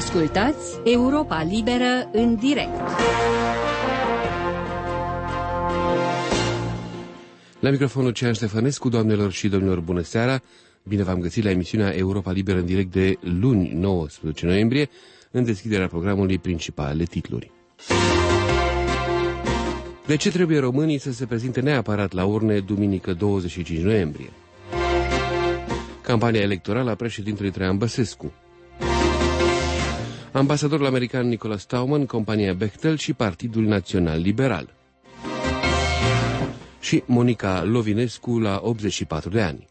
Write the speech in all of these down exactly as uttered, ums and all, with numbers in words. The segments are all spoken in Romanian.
Ascultați Europa Liberă în direct. La microfonul Cean Ștefănescu, doamnelor și domnilor, bună seara! Bine v-am găsit la emisiunea Europa Liberă în direct de luni, nouăsprezece noiembrie, în deschiderea programului principalele titluri. De ce trebuie românii să se prezinte neapărat la urne duminică douăzeci și cinci noiembrie? Campania electorală a președintelui Traian Băsescu. Ambasadorul american Nicholas Stauman, compania Bechtel și Partidul Național Liberal. Și Monica Lovinescu la optzeci și patru de ani.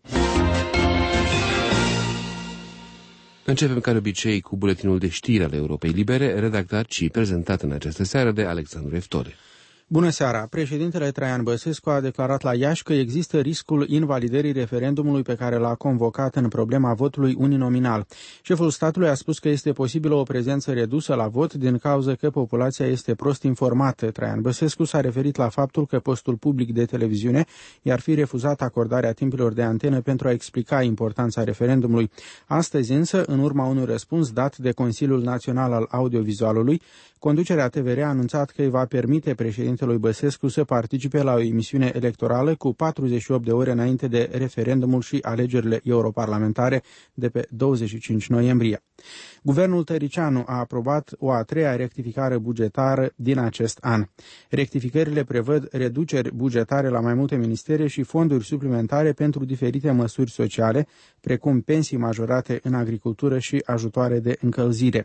Începem ca de obicei cu buletinul de știri ale Europei Libere, redactat și prezentat în această seară de Alexandru Eftore. Bună seara! Președintele Traian Băsescu a declarat la Iași că există riscul invalidării referendumului pe care l-a convocat în problema votului uninominal. Șeful statului a spus că este posibilă o prezență redusă la vot din cauza că populația este prost informată. Traian Băsescu s-a referit la faptul că postul public de televiziune i-ar fi refuzat acordarea timpurilor de antenă pentru a explica importanța referendumului. Astăzi însă, în urma unui răspuns dat de Consiliul Național al Audiovizualului, conducerea T V R a anunțat că îi va permite președintelui Băsescu să participe la o emisiune electorală cu patruzeci și opt de ore înainte de referendumul și alegerile europarlamentare de pe douăzeci și cinci noiembrie. Guvernul Tăricianu a aprobat o a treia rectificare bugetară din acest an. Rectificările prevăd reduceri bugetare la mai multe ministere și fonduri suplimentare pentru diferite măsuri sociale, precum pensii majorate în agricultură și ajutoare de încălzire.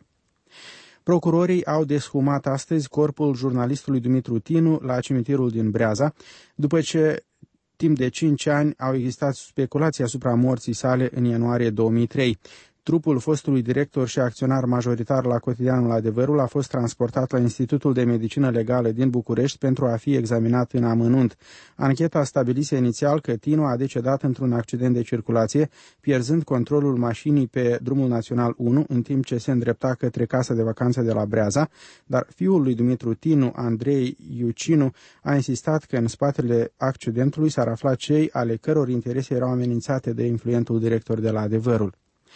Procurorii au deshumat astăzi corpul jurnalistului Dumitru Tinu la cimitirul din Breaza, după ce timp de cinci ani au existat speculații asupra morții sale în ianuarie două mii trei. Trupul fostului director și acționar majoritar la cotidianul Adevărul a fost transportat la Institutul de Medicină Legală din București pentru a fi examinat în amănunt. Ancheta stabilise inițial că Tinu a decedat într-un accident de circulație, pierzând controlul mașinii pe drumul național unu, în timp ce se îndrepta către casa de vacanță de la Breaza, dar fiul lui Dumitru Tinu, Andrei Iucinu, a insistat că în spatele accidentului s-ar afla cei ale căror interese erau amenințate de influentul director de la Adevărul.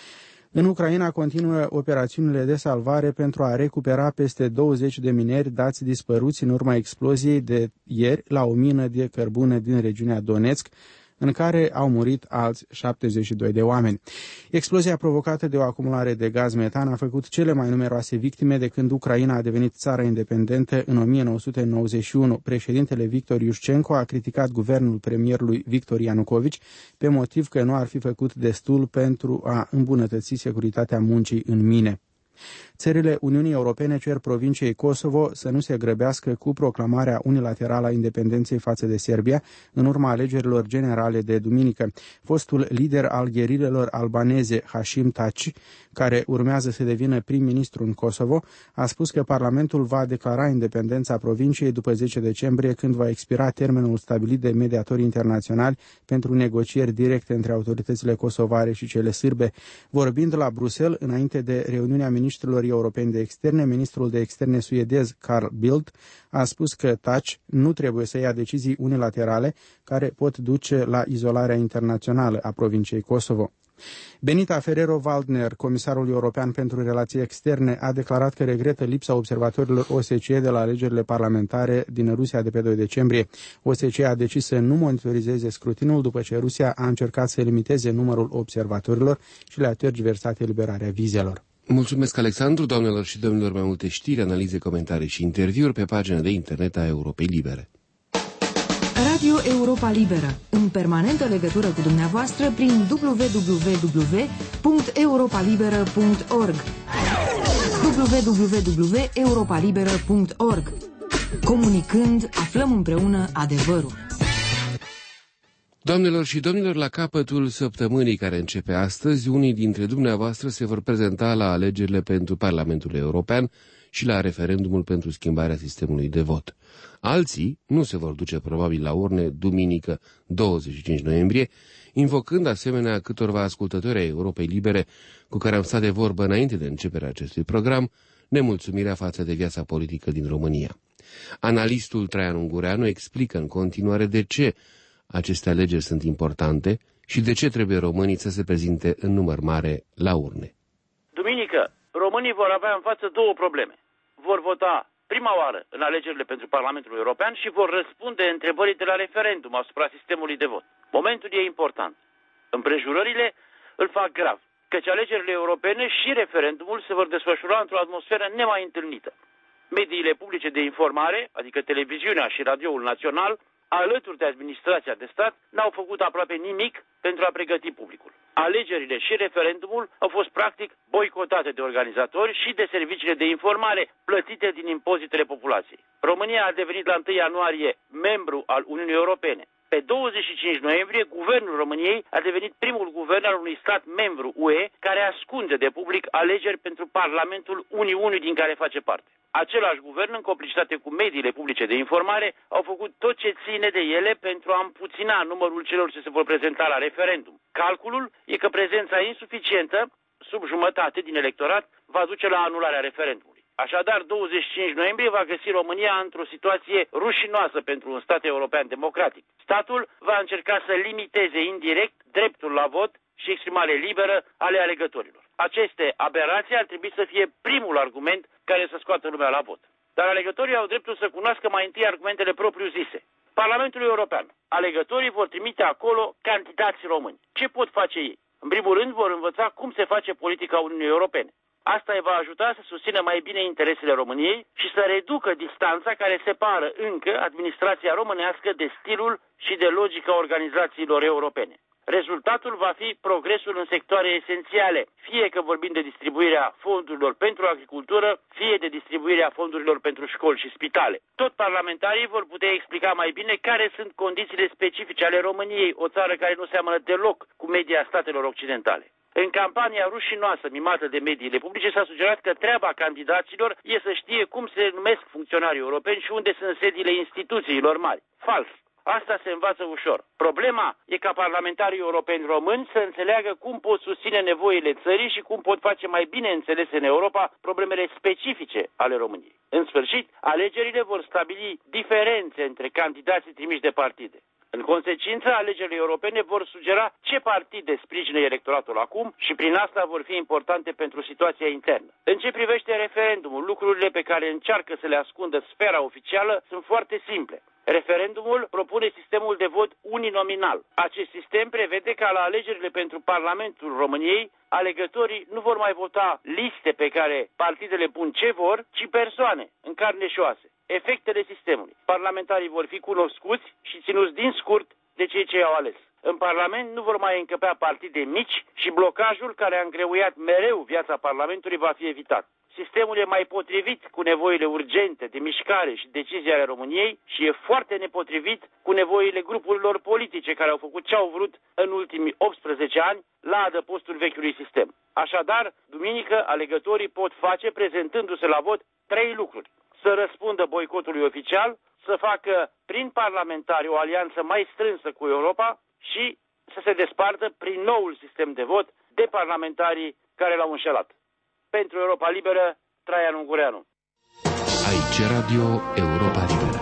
În Ucraina continuă operațiunile de salvare pentru a recupera peste douăzeci de mineri dați dispăruți în urma exploziei de ieri la o mină de cărbune din regiunea Donetsk, în care au murit alți șaptezeci și doi de oameni. Explozia provocată de o acumulare de gaz metan a făcut cele mai numeroase victime de când Ucraina a devenit țară independentă în o mie nouă sute nouăzeci și unu. Președintele Victor Iușcenko a criticat guvernul premierului Victor Ianucovici pe motiv că nu ar fi făcut destul pentru a îmbunătăți securitatea muncii în mine. Țările Uniunii Europene cer provinciei Kosovo să nu se grăbească cu proclamarea unilaterală a independenței față de Serbia în urma alegerilor generale de duminică. Fostul lider al gherilelor albaneze, Hashim Thaçi, care urmează să devină prim-ministru în Kosovo, a spus că Parlamentul va declara independența provinciei după zece decembrie, când va expira termenul stabilit de mediatorii internaționali pentru negocieri directe între autoritățile kosovare și cele sârbe. Vorbind la Bruxelles, înainte de reuniunea ministrilor europeni de externe, ministrul de externe suedez Carl Bildt a spus că Thaçi nu trebuie să ia decizii unilaterale care pot duce la izolarea internațională a provinciei Kosovo. Benita Ferrero-Waldner, comisarul european pentru relații externe, a declarat că regretă lipsa observatorilor O S C E de la alegerile parlamentare din Rusia de pe doi decembrie. O S C E a decis să nu monitorizeze scrutinul după ce Rusia a încercat să limiteze numărul observatorilor și le-a tergiversat eliberarea vizelor. Mulțumesc, Alexandru, doamnelor și domnilor, mai multe știri, analize, comentarii și interviuri pe pagina de internet a Europei Libere. Radio Europa Liberă, în permanentă legătură cu dumneavoastră prin w w w punct europa liberă punct org w w w punct europa liberă punct org. Comunicând, aflăm împreună adevărul. Doamnelor și domnilor, la capătul săptămânii care începe astăzi, unii dintre dumneavoastră se vor prezenta la alegerile pentru Parlamentul European și la referendumul pentru schimbarea sistemului de vot. Alții nu se vor duce probabil la urne duminică douăzeci și cinci noiembrie, invocând asemenea câtorva ascultători ai Europei Libere cu care am stat de vorbă înainte de începerea acestui program, nemulțumirea față de viața politică din România. Analistul Traian Ungureanu explică în continuare de ce aceste alegeri sunt importante și de ce trebuie românii să se prezinte în număr mare la urne. Duminică, românii Românii vor avea în față două probleme. Vor vota prima oară în alegerile pentru Parlamentul European și vor răspunde întrebării de la referendum asupra sistemului de vot. Momentul e important. Împrejurările îl fac grav, căci alegerile europene și referendumul se vor desfășura într-o atmosferă nemai întâlnită. Mediile publice de informare, adică televiziunea și radioul național, alături de administrația de stat, n-au făcut aproape nimic pentru a pregăti publicul. Alegerile și referendumul au fost practic boicotate de organizatori și de serviciile de informare plătite din impozitele populației. România a devenit la întâi ianuarie membru al Uniunii Europene. Pe douăzeci și cinci noiembrie, Guvernul României a devenit primul guvern al unui stat membru U E care ascunde de public alegeri pentru Parlamentul Uniunii din care face parte. Același guvern, în complicitate cu mediile publice de informare, au făcut tot ce ține de ele pentru a împuțina numărul celor ce se vor prezenta la referendum. Calculul e că prezența insuficientă, sub jumătate din electorat, va duce la anularea referendumului. Așadar, douăzeci și cinci noiembrie va găsi România într-o situație rușinoasă pentru un stat european democratic. Statul va încerca să limiteze indirect dreptul la vot și exprimare liberă ale alegătorilor. Aceste aberații ar trebui să fie primul argument care să scoată lumea la vot. Dar alegătorii au dreptul să cunoască mai întâi argumentele propriu-zise. Parlamentul European. Alegătorii vor trimite acolo candidați români. Ce pot face ei? În primul rând vor învăța cum se face politica Uniunii Europene. Asta îi va ajuta să susțină mai bine interesele României și să reducă distanța care separă încă administrația românească de stilul și de logica organizațiilor europene. Rezultatul va fi progresul în sectoare esențiale, fie că vorbim de distribuirea fondurilor pentru agricultură, fie de distribuirea fondurilor pentru școli și spitale. Tot parlamentarii vor putea explica mai bine care sunt condițiile specifice ale României, o țară care nu seamănă deloc cu media statelor occidentale. În campania rușinoasă mimată de mediile publice s-a sugerat că treaba candidaților e să știe cum se numesc funcționarii europeni și unde sunt sediile instituțiilor mari. Fals. Asta se învață ușor. Problema e ca parlamentarii europeni români să înțeleagă cum pot susține nevoile țării și cum pot face mai bine înțelese în Europa problemele specifice ale României. În sfârșit, alegerile vor stabili diferențe între candidații trimiși de partide. În consecință, alegerile europene vor sugera ce partide sprijină electoratul acum și prin asta vor fi importante pentru situația internă. În ce privește referendumul, lucrurile pe care încearcă să le ascundă sfera oficială sunt foarte simple. Referendumul propune sistemul de vot uninominal. Acest sistem prevede ca la alegerile pentru Parlamentul României, alegătorii nu vor mai vota liste pe care partidele pun ce vor, ci persoane, în carne și oase. Efectele sistemului. Parlamentarii vor fi cunoscuți și ținuți din scurt de cei ce i-au ales. În Parlament nu vor mai încăpea partide mici și blocajul care a îngreuiat mereu viața Parlamentului va fi evitat. Sistemul e mai potrivit cu nevoile urgente de mișcare și decizii ale României și e foarte nepotrivit cu nevoile grupurilor politice care au făcut ce au vrut în ultimii optsprezece ani la adăpostul vechiului sistem. Așadar, duminică, alegătorii pot face, prezentându-se la vot, trei lucruri. Să răspundă boicotului oficial, să facă prin parlamentari o alianță mai strânsă cu Europa și să se despartă prin noul sistem de vot de parlamentarii care l-au înșelat. Pentru Europa Liberă, Traian Ungureanu. Aici Radio Europa Liberă.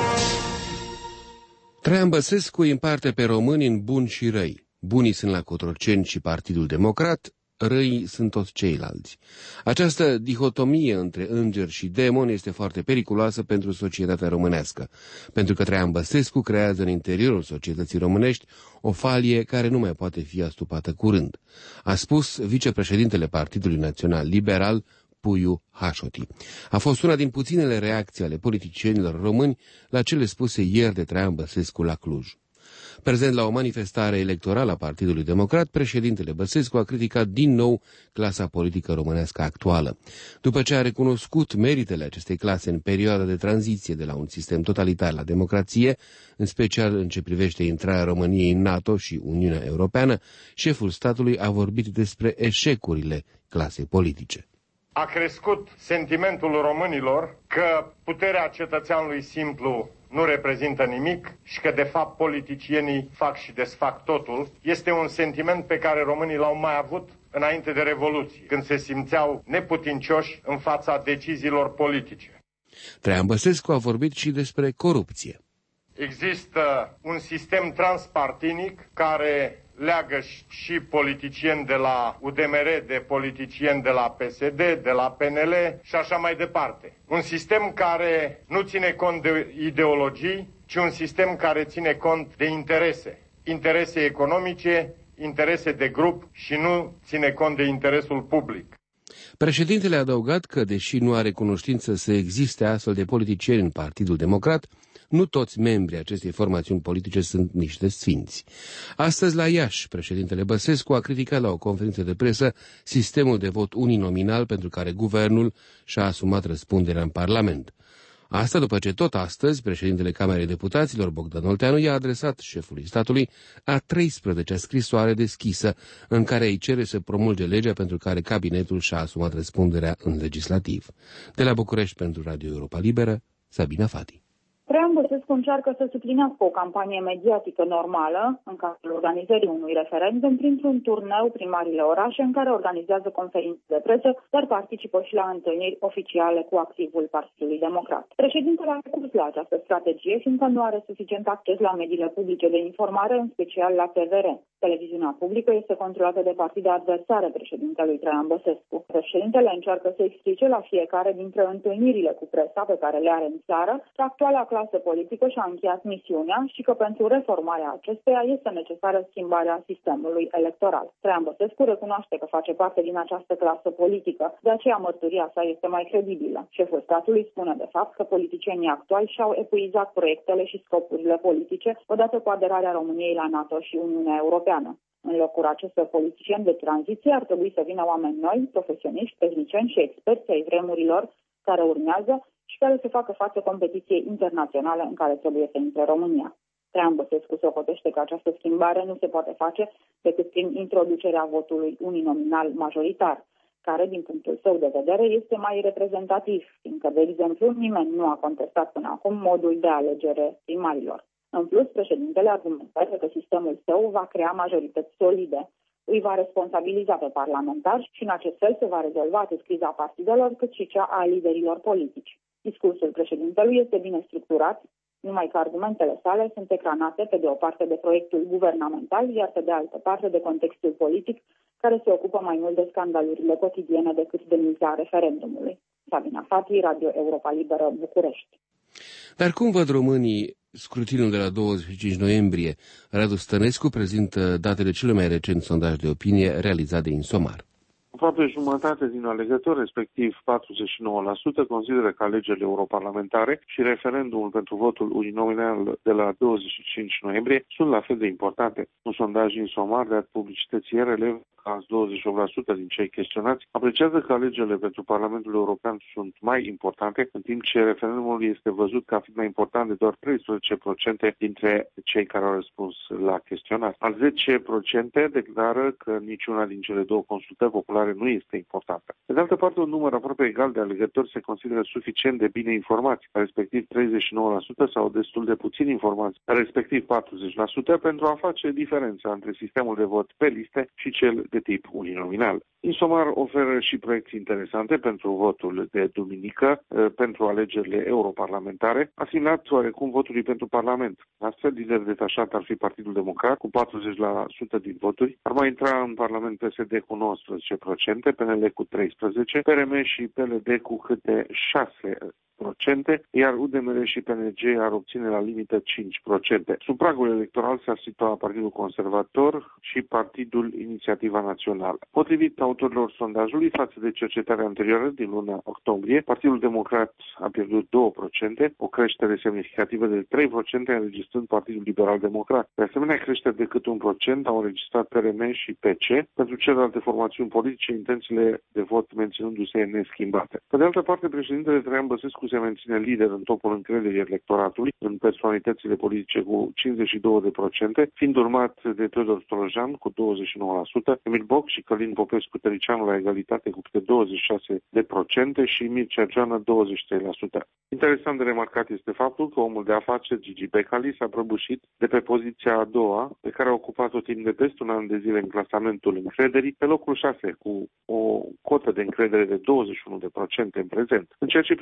Traian Băsescu îi împarte pe români în buni și răi. Bunii sunt la Cotroceni și Partidul Democrat, răii sunt toți ceilalți. Această dihotomie între înger și demon este foarte periculoasă pentru societatea românească, pentru că Traian Băsescu creează în interiorul societății românești o falie care nu mai poate fi astupată curând, a spus vicepreședintele Partidului Național Liberal, Puiu Hașoti. A fost una din puținele reacții ale politicienilor români la cele spuse ieri de Traian Băsescu la Cluj. Prezent la o manifestare electorală a Partidului Democrat, președintele Băsescu a criticat din nou clasa politică românească actuală. După ce a recunoscut meritele acestei clase în perioada de tranziție de la un sistem totalitar la democrație, în special în ce privește intrarea României în NATO și Uniunea Europeană, șeful statului a vorbit despre eșecurile clasei politice. A crescut sentimentul românilor că puterea cetățeanului simplu nu reprezintă nimic și că, de fapt, politicienii fac și desfac totul. Este un sentiment pe care românii l-au mai avut înainte de Revoluție, când se simțeau neputincioși în fața deciziilor politice. Traian Băsescu a vorbit și despre corupție. Există un sistem transpartinic care leagă și politicieni de la U D M R, de politicieni de la P S D, de la P N L și așa mai departe. Un sistem care nu ține cont de ideologii, ci un sistem care ține cont de interese. Interese economice, interese de grup și nu ține cont de interesul public. Președintele a adăugat că, deși nu are cunoștință să existe astfel de politicieni în Partidul Democrat, nu toți membrii acestei formațiuni politice sunt niște sfinți. Astăzi, la Iași, președintele Băsescu a criticat la o conferință de presă sistemul de vot uninominal pentru care guvernul și-a asumat răspunderea în Parlament. Asta după ce tot astăzi președintele Camerei Deputaților, Bogdan Olteanu, i-a adresat șefului statului a treisprezecea scrisoare deschisă în care îi cere să promulge legea pentru care cabinetul și-a asumat răspunderea în legislativ. De la București pentru Radio Europa Liberă, Sabina Fati. Traian Băsescu încearcă să suplinească o campanie mediatică normală în cazul organizării unui referendum printr-un turneu prin marile orașe în care organizează conferințe de presă, dar participă și la întâlniri oficiale cu activul Partidului Democrat. Președintele a recurs la această strategie, fiindcă nu are suficient acces la mediile publice de informare, în special la T V R. Televiziunea publică este controlată de partide adversare președintelui Traian Băsescu. Președintele încearcă să explice la fiecare dintre întâlnirile cu presa pe care le are în țară că actuala clasă politică și-a încheiat misiunea și că pentru reformarea acesteia este necesară schimbarea sistemului electoral. Traian Băsescu recunoaște că face parte din această clasă politică, de aceea mărturia sa este mai credibilă. Șeful statului spune de fapt că politicienii actuali și-au epuizat proiectele și scopurile politice odată cu aderarea României la NATO și Uniunea Europeană. În locul acestor politicieni de tranziție ar trebui să vină oameni noi, profesioniști, tehnicieni și experți ai vremurilor care urmează și care să facă față competiției internaționale în care trebuie să intre România. Traian Băsescu socotește că această schimbare nu se poate face decât prin introducerea votului uninominal majoritar, care, din punctul său de vedere, este mai reprezentativ, fiindcă, de exemplu, nimeni nu a contestat până acum modul de alegere primarilor. În plus, președintele argumentează că sistemul său va crea majorități solide, îi va responsabiliza pe parlamentari și în acest fel se va rezolva atât criza partidelor cât și cea a liderilor politici. Discursul președintelui este bine structurat, numai că argumentele sale sunt ecranate pe de o parte de proiectul guvernamental, iar pe de altă parte de contextul politic, care se ocupă mai mult de scandalurile cotidiene decât de miza referendumului. Sabina Fati, Radio Europa Liberă, București. Dar cum văd românii scrutinul de la douăzeci și cinci noiembrie? Radu Stănescu prezintă datele cele mai recent sondaj de opinie realizat de Insomar. Aproape jumătate din alegători, respectiv patruzeci și nouă la sută, consideră că alegerile europarlamentare și referendumul pentru votul uninominal de la douăzeci și cinci noiembrie sunt la fel de importante. Un sondaj Insomar dat publicității ieri relevă că douăzeci și opt la sută din cei chestionați apreciază că alegerile pentru Parlamentul European sunt mai importante, în timp ce referendumul este văzut ca fiind mai important de doar treisprezece la sută dintre cei care au răspuns la chestionar. Al zece la sută declară că niciuna din cele două consultări populare nu este importantă. Pe de altă parte, un număr aproape egal de alegători se consideră suficient de bine informați, respectiv treizeci și nouă la sută, sau destul de puțin informați, respectiv patruzeci la sută, pentru a face diferența între sistemul de vot pe liste și cel de tip uninominal. Insomar oferă și proiecții interesante pentru votul de duminică, pentru alegerile europarlamentare, asimilat oarecum votului pentru Parlament. Astfel, lider detașat ar fi Partidul Democrat, cu patruzeci la sută din voturi, ar mai intra în Parlament P S D cu nouăsprezece la sută, P N L cu treisprezece la sută, P R M și P L D cu câte șase la sută, iar U D M R și P N G ar obține la limită cinci la sută. Sub pragul electoral s-ar situa Partidul Conservator și Partidul Inițiativa Națională. Potrivit autorilor sondajului, față de cercetarea anterioară din luna octombrie, Partidul Democrat a pierdut doi la sută, o creștere semnificativă de trei la sută înregistrând Partidul Liberal Democrat. De asemenea, creșteri de cât un procent au înregistrat P R M și P C. Pentru celelalte formațiuni politice, intențiile de vot menținându-se neschimbate. Pe de altă parte, președintele Traian Băsescu se menține lider în topul încrederii electoratului în personalitățile politice cu cincizeci și doi la sută, fiind urmat de Teodor Stolojan cu douăzeci și nouă la sută, Emil Boc și Călin Popescu-Tăricianu la egalitate cu câte douăzeci și șase la sută și Mircea Joană douăzeci și trei la sută. Interesant de remarcat este faptul că omul de afaceri Gigi Becali s-a prăbușit de pe poziția a doua, pe care a ocupat-o timp de peste un an de zile în clasamentul încrederii, pe locul șase, cu o cotă de încredere de douăzeci și unu la sută în prezent. În ceea ce privește nivelul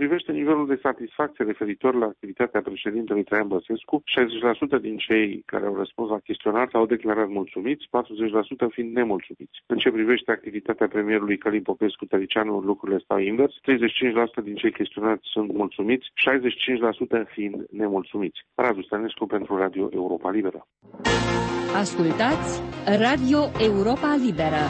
Nivelul de satisfacție referitor la activitatea președintelui Traian Băsescu, șaizeci la sută din cei care au răspuns la chestionar s-au declarat mulțumiți, patruzeci la sută fiind nemulțumiți. În ce privește activitatea premierului Călin Popescu-Tăricianu, lucrurile stau invers, treizeci și cinci la sută din cei chestionați sunt mulțumiți, șaizeci și cinci la sută fiind nemulțumiți. Radu Stănescu pentru Radio Europa Liberă. Ascultați Radio Europa Liberă.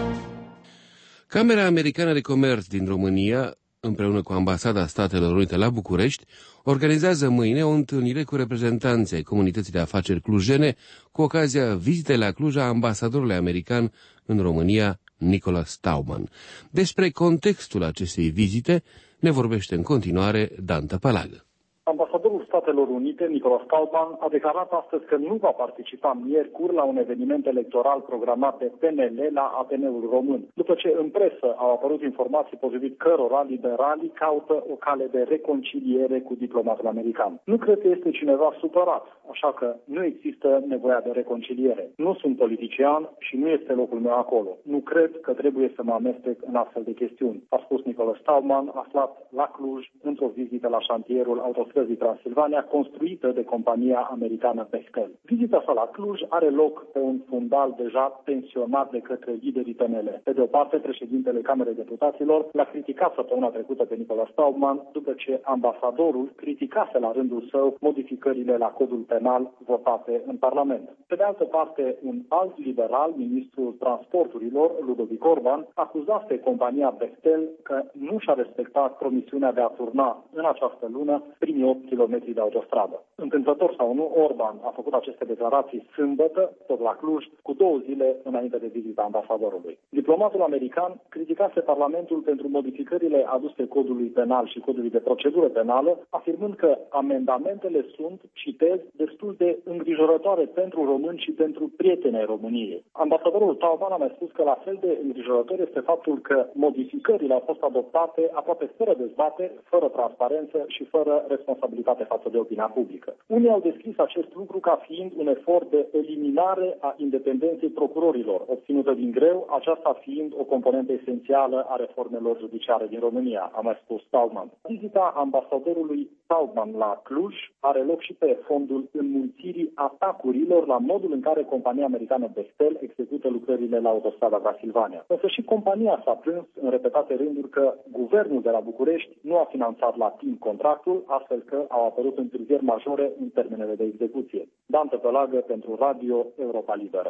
Camera Americană de Comerț din România, împreună cu Ambasada Statelor Unite la București, organizează mâine o întâlnire cu reprezentanții ai comunității de afaceri clujene cu ocazia vizitei la Cluj a ambasadorului american în România, Nicholas Stauman. Despre contextul acestei vizite ne vorbește în continuare Dan Tăpălagă. Ambasadorul Statelor Unite, Nicholas Stauman, a declarat astăzi că nu va participa miercuri la un eveniment electoral programat de P N L la Ateneul Român, după ce în presă au apărut informații potrivit cărora liberalii caută o cale de reconciliere cu diplomatul american. Nu cred că este cineva supărat, așa că nu există nevoia de reconciliere. Nu sunt politician și nu este locul meu acolo. Nu cred că trebuie să mă amestec în astfel de chestiuni, a spus Nicholas Stauman, aflat la Cluj într-o vizită la șantierul autostrăzii Transilvania, construită de compania americană Bechtel. Vizita sa la Cluj are loc pe un fundal deja pensionat de către liderii P N L. Pe de o parte, președintele Camerei Deputaților l-a criticat săptămâna trecută pe Nicholas Stauman după ce ambasadorul criticase la rândul său modificările la codul penal votate în Parlament. Pe de altă parte, un alt liberal, ministrul transporturilor, Ludovic Orban, acuzase compania Bechtel că nu și-a respectat promisiunea de a turna în această lună primii opt kilometri de autostradă. Întâmplător sau nu, Orban a făcut aceste declarații sâmbătă, tot la Cluj, cu două zile înainte de vizita ambasadorului. Diplomatul american criticase Parlamentul pentru modificările aduse codului penal și codului de procedură penală, afirmând că amendamentele sunt, citez, destul de îngrijorătoare pentru români și pentru prietenii României. Ambasadorul Stauman a mai spus că la fel de îngrijorător este faptul că modificările au fost adoptate aproape fără dezbatere, fără transparență și fără responsabilitate față de opinia publică. Unii au descris acest lucru ca fiind un efort de eliminare a independenței procurorilor, obținută din greu, aceasta fiind o componentă esențială a reformelor judiciare din România, a mai spus Stauman. Vizita ambasadorului Stauman la Cluj are loc și pe fondul înmulțirii atacurilor la modul în care compania americană Bechtel execută lucrările la autostrada Transilvania. Însă și compania s-a plâns în repetate rânduri că guvernul de la București nu a finanțat la timp contractul, astfel că au apărut întârzieri majore în termenele de execuție. Dan Tăpălagă pentru Radio Europa Liberă.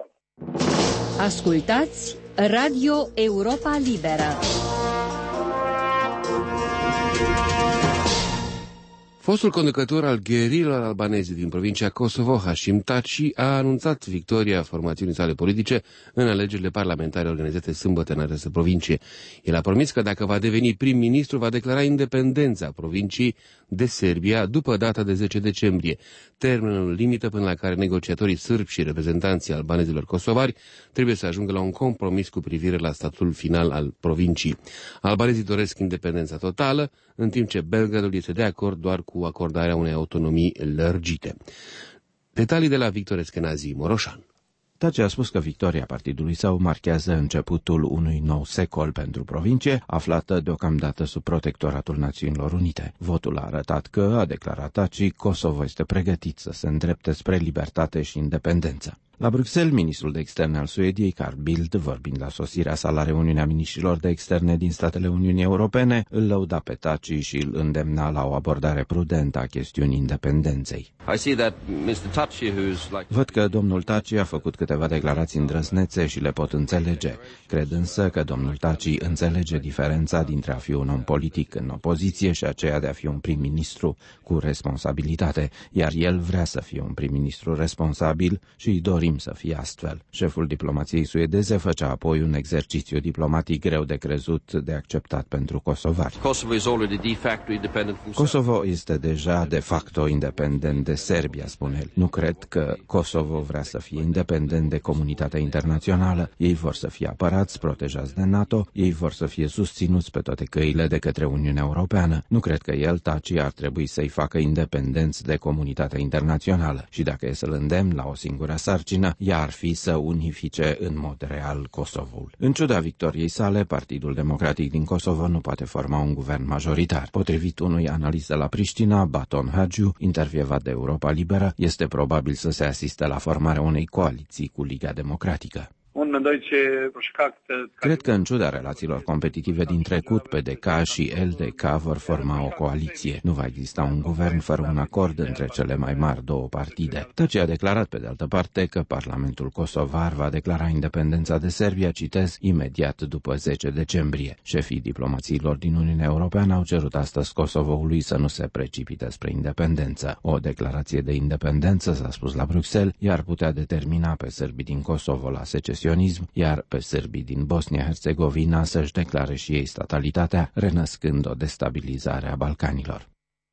Ascultați Radio Europa Liberă. Fostul conducător al gherilelor albaneze din provincia Kosovo, Hashim Thaçi, a anunțat victoria formațiunii sale politice în alegerile parlamentare organizate sâmbătă în această provincie. El a promis că dacă va deveni prim-ministru, va declara independența provinciei de Serbia după data de zece decembrie, termenul limită până la care negociatorii sârbi și reprezentanții albanezilor kosovari trebuie să ajungă la un compromis cu privire la statutul final al provinciei. Albanezii doresc independența totală, în timp ce Belgradul este de acord doar cu cu acordarea unei autonomii lărgite. Detalii de la Victor Eschenazi, Moroșan. Thaçi a spus că victoria partidului său marchează începutul unui nou secol pentru provincie, aflată deocamdată sub protectoratul Națiunilor Unite. Votul a arătat că, a declarat Thaçi, Kosovo este pregătit să se îndrepte spre libertate și independență. La Bruxelles, ministrul de externe al Suediei, Carl Bildt, vorbind la sosirea sa la reuniunea miniștrilor de externe din statele Uniunii Europene, îl lăuda pe Thaçi și îl îndemna la o abordare prudentă a chestiunii independenței. Văd că domnul Thaçi a făcut câteva declarații îndrăznețe și le pot înțelege. Cred însă că domnul Thaçi înțelege diferența dintre a fi un om politic în opoziție și aceea de a fi un prim-ministru cu responsabilitate, iar el vrea să fie un prim-ministru responsabil și îi dorim să fie astfel. Șeful diplomației suedeze făcea apoi un exercițiu diplomatic greu de crezut, de acceptat pentru kosovari. Kosovo este deja de facto independent de Serbia, spune el. Nu cred că Kosovo vrea să fie independent de comunitatea internațională. Ei vor să fie apărați, protejați de NATO, ei vor să fie susținuți pe toate căile de către Uniunea Europeană. Nu cred că el, Thaçi, ar trebui să-i facă independenți de comunitatea internațională și dacă e să-l îndemn la o singură sarcină, Priștina, ea ar fi să unifice în mod real Kosovoul. În ciuda victoriei sale, Partidul Democratic din Kosovo nu poate forma un guvern majoritar. Potrivit unui analist de la Priștina, Baton Hagiu, intervievat de Europa Liberă, este probabil să se asiste la formarea unei coaliții cu Liga Democratică. Cred că, în ciuda relațiilor competitive din trecut, P D K și L D K vor forma o coaliție. Nu va exista un guvern fără un acord între cele mai mari două partide. Tăci a declarat, pe de altă parte, că Parlamentul kosovar va declara independența de Serbia, citez, imediat după zece decembrie. Șefii diplomațiilor din Uniunea Europeană au cerut astăzi Kosovoului să nu se precipite spre independență. O declarație de independență, s-a spus la Bruxelles, i-ar putea determina pe sârbii din Kosovo la secesionism, iar pe sârbii din Bosnia-Herzegovina să-și declare și ei statalitatea, renăscând o destabilizare a Balcanilor.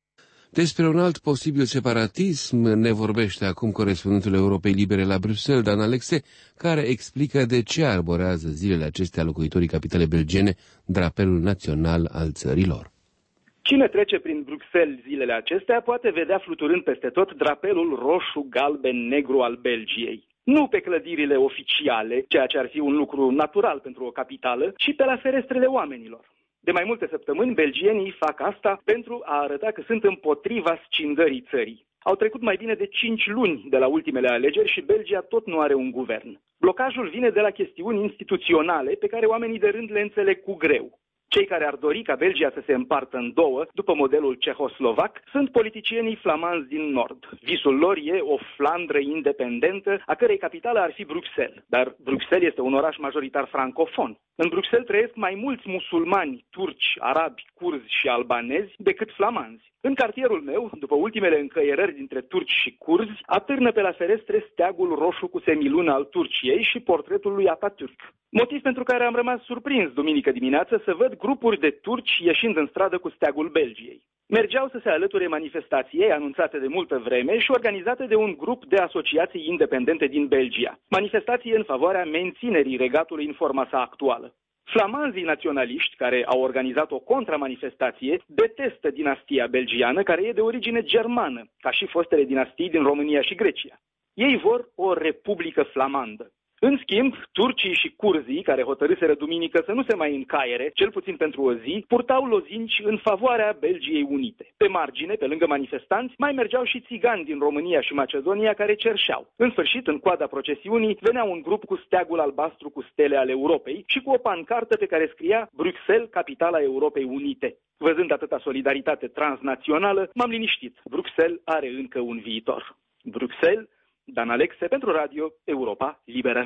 Despre un alt posibil separatism ne vorbește acum corespondentul Europei Libere la Bruxelles, Dan Alexe, care explică de ce arborează zilele acestea locuitorii capitale belgiene drapelul național al țărilor. Cine trece prin Bruxelles zilele acestea poate vedea fluturând peste tot drapelul roșu-galben-negru al Belgiei. Nu pe clădirile oficiale, ceea ce ar fi un lucru natural pentru o capitală, ci pe la ferestrele oamenilor. De mai multe săptămâni, belgienii fac asta pentru a arăta că sunt împotriva scindării țării. Au trecut mai bine de cinci luni de la ultimele alegeri și Belgia tot nu are un guvern. Blocajul vine de la chestiuni instituționale pe care oamenii de rând le înțeleg cu greu. Cei care ar dori ca Belgia să se împartă în două, după modelul cehoslovac, sunt politicienii flamanzi din nord. Visul lor e o Flandră independentă, a cărei capitală ar fi Bruxelles. Dar Bruxelles este un oraș majoritar francofon. În Bruxelles trăiesc mai mulți musulmani, turci, arabi, curzi și albanezi decât flamanzi. În cartierul meu, după ultimele încăierări dintre turci și curzi, atârnă pe la ferestre steagul roșu cu semilună al Turciei și portretul lui Atatürk. Motiv pentru care am rămas surprins duminică dimineață să văd grupuri de turci ieșind în stradă cu steagul Belgiei. Mergeau să se alăture manifestației anunțate de multă vreme și organizate de un grup de asociații independente din Belgia. Manifestație în favoarea menținerii regatului în forma sa actuală. Flamanzii naționaliști, care au organizat o contramanifestație, detestă dinastia belgiană, care e de origine germană, ca și fostele dinastii din România și Grecia. Ei vor o republică flamandă. În schimb, turcii și curzii, care hotărâseră duminică să nu se mai încaiere, cel puțin pentru o zi, purtau lozinci în favoarea Belgiei Unite. Pe margine, pe lângă manifestanți, mai mergeau și țigani din România și Macedonia care cerșeau. În sfârșit, în coada procesiunii, venea un grup cu steagul albastru cu stele ale Europei și cu o pancartă pe care scria Bruxelles, capitala Europei Unite. Văzând atâta solidaritate transnațională, m-am liniștit. Bruxelles are încă un viitor. Bruxelles, Dan Alexe pentru Radio Europa Liberă.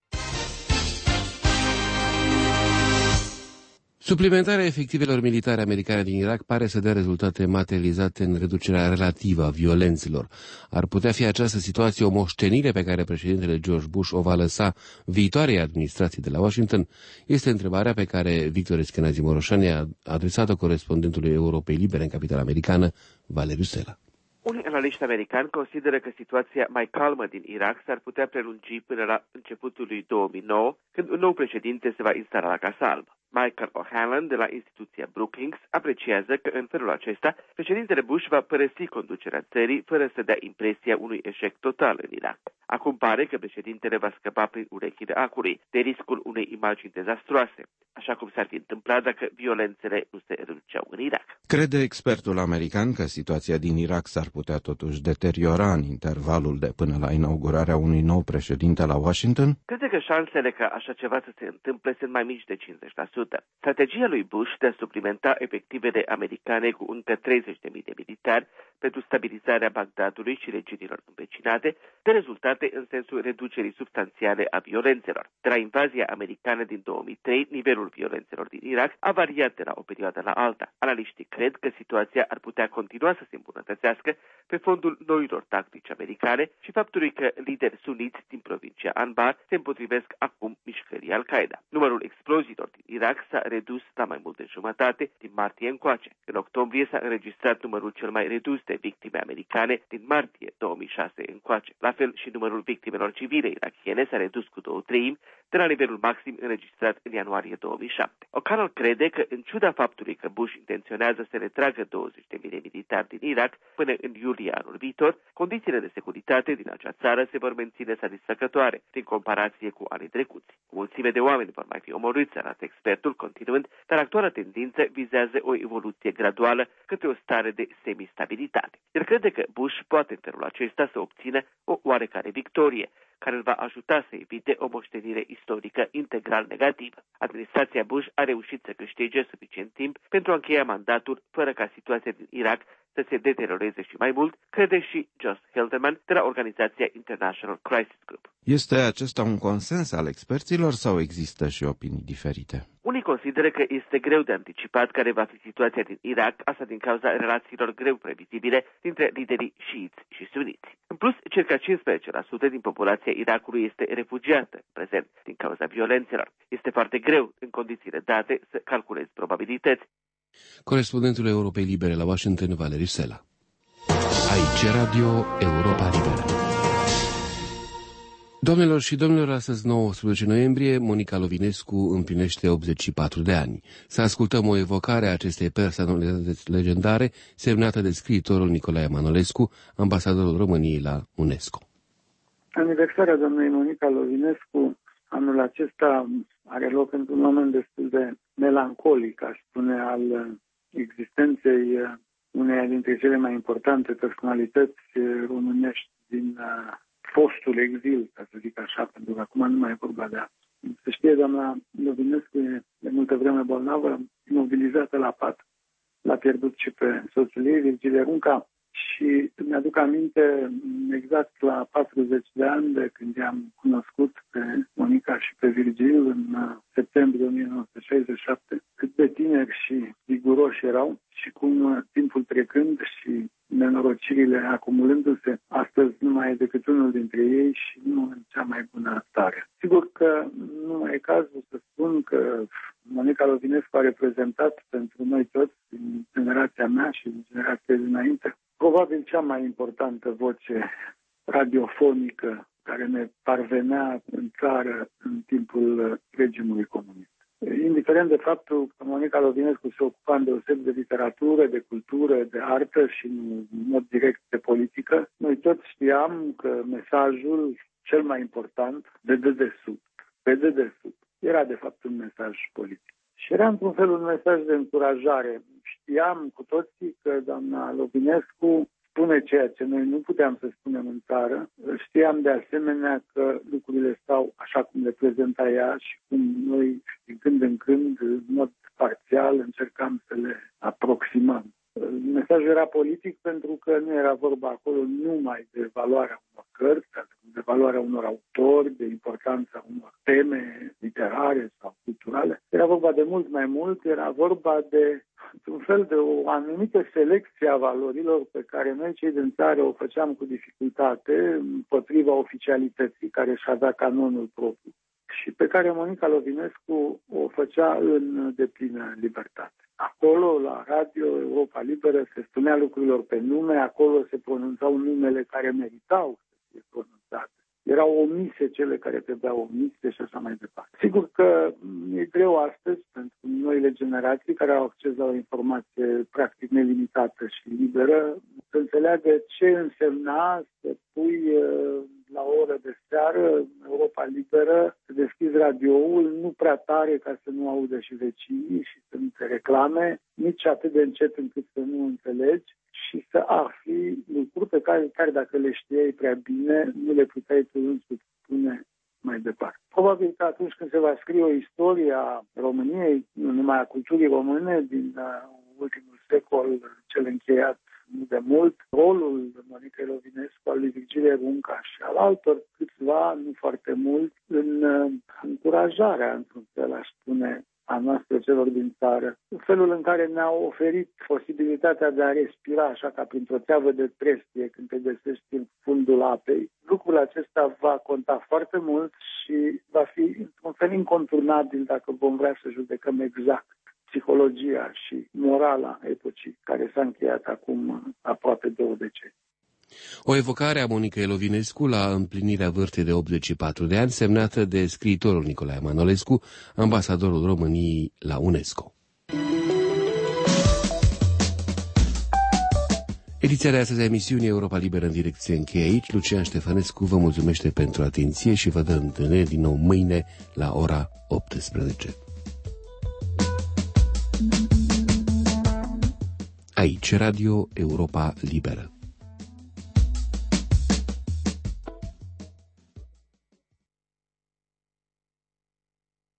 Suplimentarea efectivelor militare americane din Irak pare să dea rezultate materializate în reducerea relativă a violențelor. Ar putea fi această situație o moștenire pe care președintele George Bush o va lăsa viitoarei administrații de la Washington? Este întrebarea pe care Victor Eskenazi Moroșani a adresat-o corespondentului Europei Libere în capitala americană, Valeriu Sela. Unii analiști americani consideră că situația mai calmă din Irak s-ar putea prelungi până la începutul lui două mii nouă, când un nou președinte se va instala la Casa Albă. Michael O'Hanlon de la instituția Brookings apreciază că în felul acesta președintele Bush va părăsi conducerea țării fără să dea impresia unui eșec total în Irak. Acum pare că președintele va scăpa prin urechile acului de riscul unei imagini dezastroase, așa cum s-ar fi întâmplat dacă violențele nu se reduceau în Irak. Crede expertul american că situația din Irak s-ar putea totuși deteriora în intervalul de până la inaugurarea unui nou președinte la Washington? Crede că șansele ca așa ceva să se întâmple sunt mai mici de cincizeci la sută. Strategia lui Bush de a suplimenta efectivele americane cu încă treizeci de mii de militari pentru stabilizarea Bagdadului și regiunilor învecinate de rezultate în sensul reducerii substanțiale a violențelor. De la invazia americană din două mii trei, nivelul violențelor din Irak a variat de la o perioadă la alta. Analiștii cred că situația ar putea continua să se îmbunătățească pe fondul noilor tactici americane și faptului că lideri suniți din provincia Anbar se împotrivesc acum mișcării Al-Qaeda. Numărul exploziilor din Irak s-a redus la mai mult de jumătate din martie încoace. În octombrie s-a înregistrat numărul cel mai redus de victime americane din martie două mii șase încoace. La fel și numărul victimelor civile irakiene s-a redus cu două treimi de la nivelul maxim înregistrat în ianuarie două mii șapte. O'Connell crede că, în ciuda faptului că Bush intenționează să retragă douăzeci de mii de militari din Irak până în iulie anul viitor, condițiile de securitate din acea țară se vor menține satisfăcătoare prin comparație cu anii trecuți. O mulțime de oameni vor mai fi omorâți, arată expertul, continuând, dar actuala tendință vizează o evoluție graduală către o stare de semistabilitate. El crede că Bush poate în felul acesta să obțină o oarecare victorie, care îl va ajuta să evite o moștenire istorică integral negativă. Administrația Bush a reușit să câștige suficient timp pentru a încheia mandatul fără ca situația din Irak să se deterioreze și mai mult, crede și Josh Hilderman de la organizația International Crisis Group. Este acesta un consens al experților sau există și opinii diferite? Unii consideră că este greu de anticipat care va fi situația din Irak, asta din cauza relațiilor greu previzibile dintre liderii șiiți și suniți. În plus, circa cincisprezece la sută din populația Irakului este refugiată în prezent din cauza violențelor. Este foarte greu, în condițiile date, să calculezi probabilități. Corespondentul Europei Libere la Washington, Valeriu Sela. Aici Radio Europa Liberă. Doamnelor și domnilor, astăzi nouăsprezece noiembrie, Monica Lovinescu împlinește optzeci și patru de ani. Să ascultăm o evocare a acestei personalități legendare, semnată de scriitorul Nicolae Manolescu, ambasadorul României la UNESCO. Aniversarea doamnei Monica Lovinescu anul acesta are loc într-un moment destul de melancolic, aș spune, al existenței uneia dintre cele mai importante personalități românești din fostul exil, ca să zic așa, pentru că acum nu mai e vorba de asta. Se știe, doamna Lovinescu e de multă vreme bolnavă, imobilizată la pat. L-a pierdut și pe soțul ei, Virgilie Runca, și mi-aduc aminte exact la patruzeci de ani de când i-am cunoscut pe Monica și pe Virgil în septembrie o mie nouă sute șaizeci și șapte, cât de tineri și viguroși erau și cum timpul trecând și nenorocirile acumulându-se, astăzi nu mai e decât unul dintre ei și nu în cea mai bună stare. Sigur că nu mai e cazul să spun că Monica Lovinescu a reprezentat pentru noi toți, din generația mea și din generația dinainte, probabil cea mai importantă voce radiofonică care ne parvenea în țară în timpul regimului comunist. Indiferent de faptul că Monica Lovinescu se ocupa îndeosebi de literatură, de cultură, de artă și în mod direct de politică, noi toți știam că mesajul cel mai important, de dedesubt, pe dedesubt, era de fapt un mesaj politic. Și era într-un fel un mesaj de încurajare. Știam cu toții că doamna Lovinescu spune ceea ce noi nu puteam să spunem în țară. Știam de asemenea că lucrurile stau așa cum le prezenta ea și cum noi, din când în când, în mod parțial, încercam să le aproximăm. Mesajul era politic pentru că nu era vorba acolo numai de valoarea unor cărți, de valoarea unor autori, de importanța unor teme literare sau culturale. Era vorba de mult mai mult, era vorba de un fel de o anumită selecție a valorilor pe care noi cei din țară o făceam cu dificultate împotriva oficialității care își avea canonul propriu și pe care Monica Lovinescu o făcea în deplină libertate. Acolo, la Radio Europa Liberă, se spunea lucrurilor pe nume, acolo se pronunțau numele care meritau să fie pronunțate. Erau omise cele care trebuiau omise și așa mai departe. Sigur că e greu astăzi pentru noile generații care au acces la o informație practic nelimitată și liberă să înțeleagă ce însemna să pui la o oră de seară Europa Liberă, să deschizi radioul nu prea tare ca să nu audă și vecinii și să nu te reclame, nici atât de încet încât să nu înțelegi și să afli lucruri pe care, care dacă le știai prea bine, nu le puteai tu însuți spune mai departe. Probabil că atunci când se va scrie o istorie a României, nu numai a culturii române din uh, ultimul secol, cel încheiat nu de mult, rolul Monicăi Lovinescu, al lui Virgilie Runca și al altor câțiva, nu foarte mult, în uh, încurajarea, într-un fel, aș spune, a noastră celor din țară, felul în care ne-au oferit posibilitatea de a respira așa ca printr-o țeavă de trestie când te găsești în fundul apei. Lucrul acesta va conta foarte mult și va fi un fel inconturnabil dacă vom vrea să judecăm exact psihologia și morala epocii care s-a încheiat acum aproape două decenii. O evocare a Monicăi Lovinescu la împlinirea vârstei de optzeci și patru de ani, semnată de scriitorul Nicolae Manolescu, ambasadorul României la UNESCO. Ediția de astăzi a emisiunii Europa Liberă în direct se încheie aici. Lucian Ștefănescu vă mulțumește pentru atenție și vă dă întâlnire din nou mâine la ora optsprezece. Aici, Radio Europa Liberă.